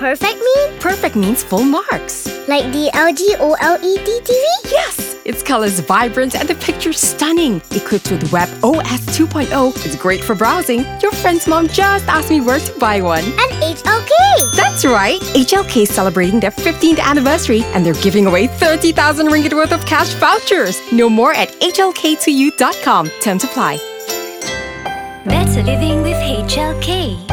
perfect mean? Perfect means full marks. Like the LG OLED TV? Yes! Its color's vibrant and the picture's stunning. Equipped with Web OS 2.0, it's great for browsing. Your friend's mom just asked me where to buy one. And HLK! That's right! HLK is celebrating their 15th anniversary and they're giving away 30,000 ringgit worth of cash vouchers. Know more at hlk2u.com. Terms apply. Better living with HLK.